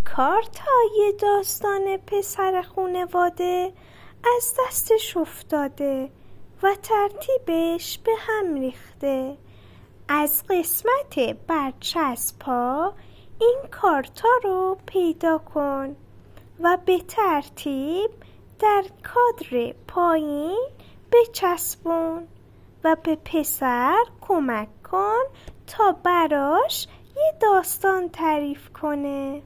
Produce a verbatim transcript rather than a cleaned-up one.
کارتای داستان پسر خونواده از دستش افتاده و ترتیبش به هم ریخته. از قسمت برچسب‌ها این کارتا رو پیدا کن و به ترتیب در کادر پایین بچسبون و به پسر کمک کن تا براش یه داستان تعریف کنه.